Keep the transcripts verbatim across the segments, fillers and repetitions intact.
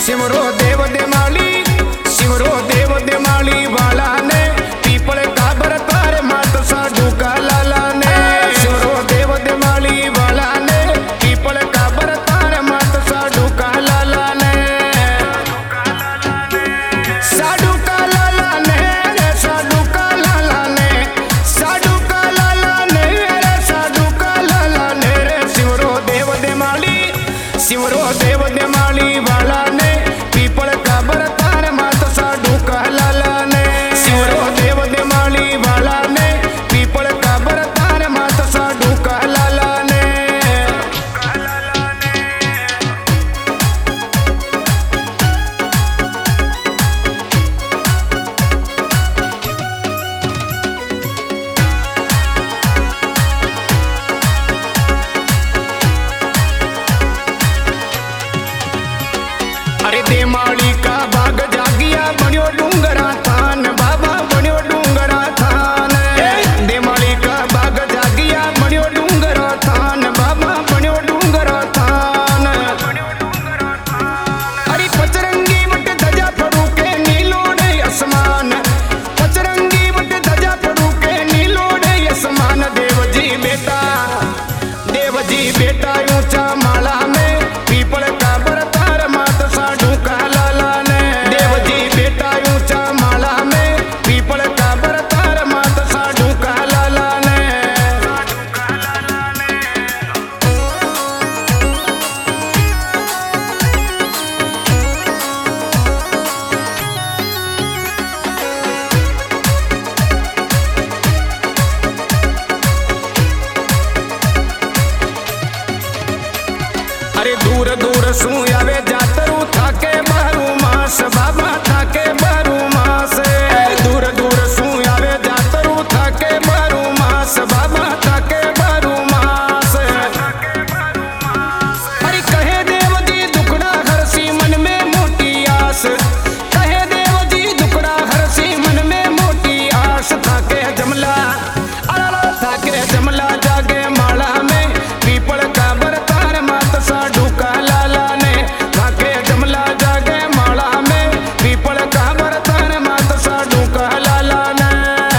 सिमरो देव देमाली सिमरो देव देमाली वाला ने पीपल का बरतार मात साधु का लाला ने सिमरो देव देमाली वाला ने पीपल का बरतार मात साधु का लाला ने साधु का लाला ने साधु का लाला ने साधु का लाला ने साधु का लाला ने सिमरो देव देमाली सिमरो देव देमाली वाला ने पीपल का बरतार मात साधु का लाला ने सिमरो देव देमाली वाला ने पीपल का बरतार मात साधु का लाला ने अरे देमाली का बाग जागिया बनियो डूंगरा थान बाबा बनियो डूंगरा थान देमाली का बाग जागिया बनियो डूंगरा थान बाबा बनियो डूंगरा थान अरे पचरंगी वट ध्वजा फड़ू के नीलो डे आसमान पचरंगी वट ध्वजा फड़ू के नीलो डे आसमान देव जी बेटा देव जी बेटा ऊंचा माला में पीपल का बरतार मात साधु का लाला ने देव जी बेटा ऊंचा माला में पीपल का बरतार मात साधु का लाला ने अरे दूर दूर सू आवे जातरू थाके बारू मास बाबा थाके बारू मास दूर दूर सू आवे जातरू थाके बारू मास बाबा थाके बारू मास अरे कहे देव जी दुखड़ा हरसी मन में मोटी आस कहे देव जी दुखड़ा हरसी मन में मोटी आस थाके जमला अरे थाके जमला जागे माला में पीपल का बरतार मात साधु का लाला ने थाके जमला जागे माला में पीपल का बरतार मात साधु का लाला ने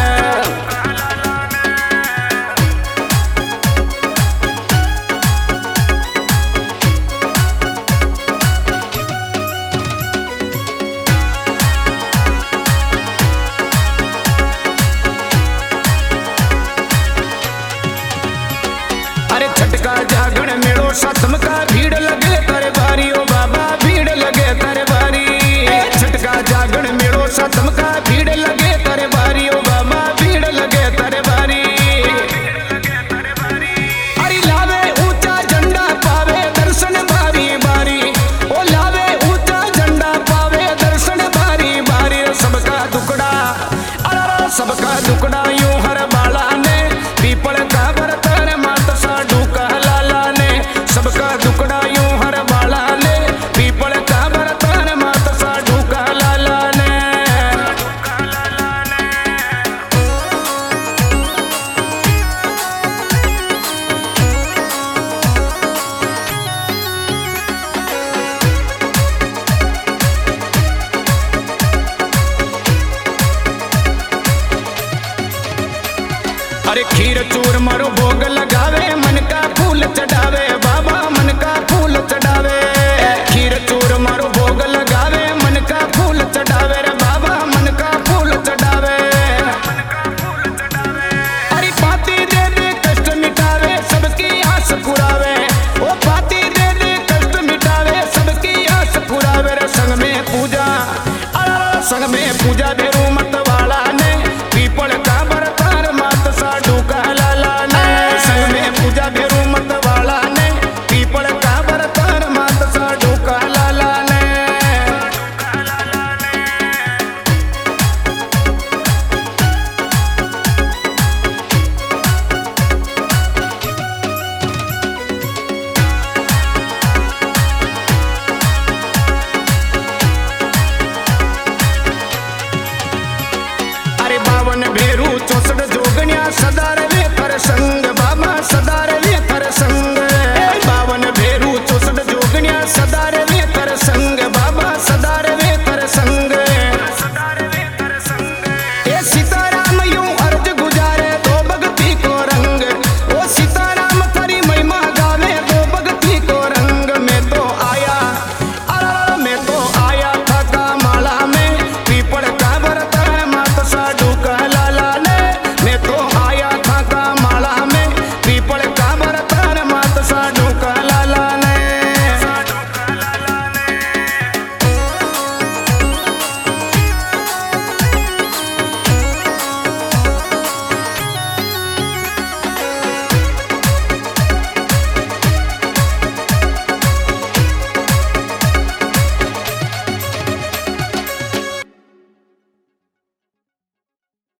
अरे छटका जागण मेड़ो सतम का भीड़ लगे तारे बारी ओ बाबा भीड़ लगे तारे बारी छटका जागण मेड़ो सतम का भीड़ लगे तारे बारी ओ बाबा भीड़ लगे तारे बारी अरे लावे ऊंचा झंडा पावे दर्शन बारी बारी ओ लावे ऊंचा झंडा पावे दर्शन बारी बारी सबका दुकड़ा अरे सबका दुकड़ा यूं हर बाला ने पीपल का बरतार मात साधु का लाला ने सबका दुकड़ा यूं हर बाला ने पीपल का बरतार मात साधु का लाला ने अरे खीर चूर मारो भोग लगावे मन का फूल चढ़ावे बाबा मन का फूल चढ़ावे खीर चूर मारो भोग लगावे मन का फूल चढ़ावे रे बाबा मन का फूल चढ़ावे अरे पाती दे दे कष्ट मिटावे सबकी आस पुरावे ओ पाती दे दे कष्ट मिटावे सबकी आस पुरावे रे संग में पूजा अरे संग में पूजा दे